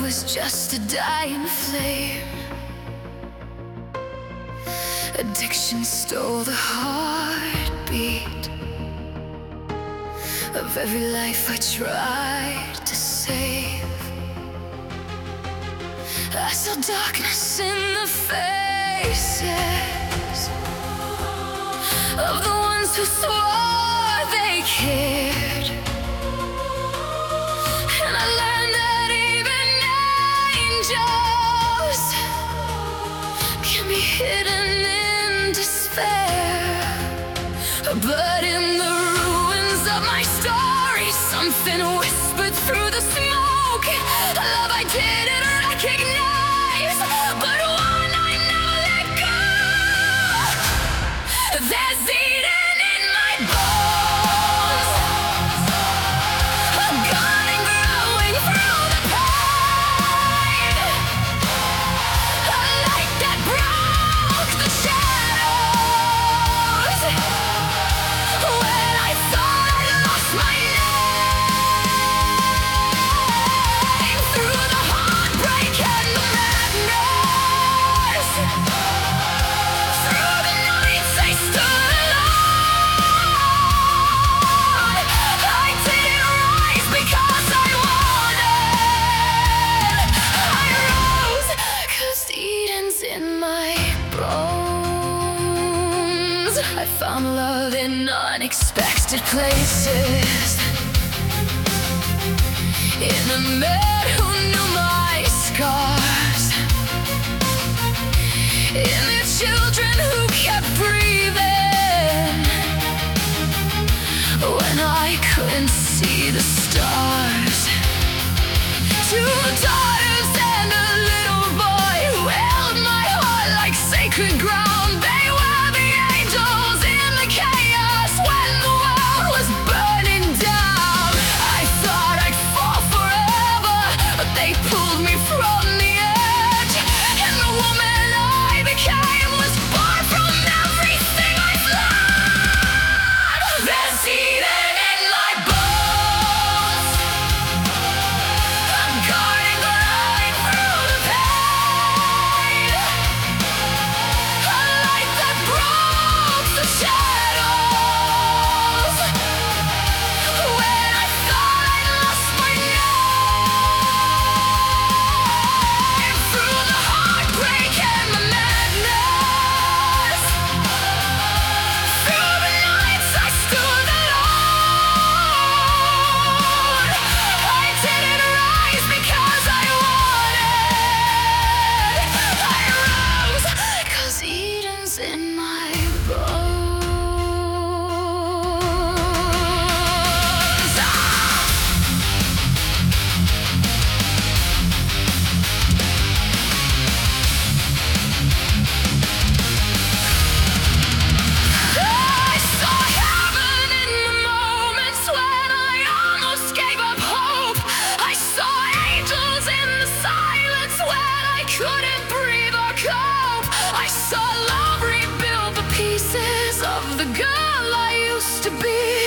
was just a dying flame. Addiction stole the heartbeat of every life I tried to save. I saw darkness in the faces of the ones who swore they cared. And I learned that even angels can be hidden in despair. But in the ruins of my story, something whispered through the smoke. A love I didn't recognize, but one I never let go. There's Eden in my bones, a garden growing through the pain, a light that broke the shadows when I thought I lost my name. Through the heartbreak and the madness, through the nights I stood alone. I didn't rise because I wanted. I rose 'cause Eden's in my bones. I found love in unexpected places, in a man who knew my scars, in the children who kept breathing when I couldn't see the stars. Two daughters and a little boy who held my heart like sacred ground. They were the angels in the chaos when the world was burning down. I thought I'd fall forever, but they pulled me from the edge. And the woman I became was born from everything I've learned. There's Eden in my bones, a garden glowing through the pain, a light that broke the shadows when I thought I'd lost my name. Through the heartbreak and the madness, through the nights I stood alone. I didn't rise because I wanted. I rose 'cause Eden's in my bones. I saw heaven in the moments when I almost gave up hope. I saw angels in the silence when I couldn't breathe or cope. I saw love rebuild the pieces of the girl I used to be.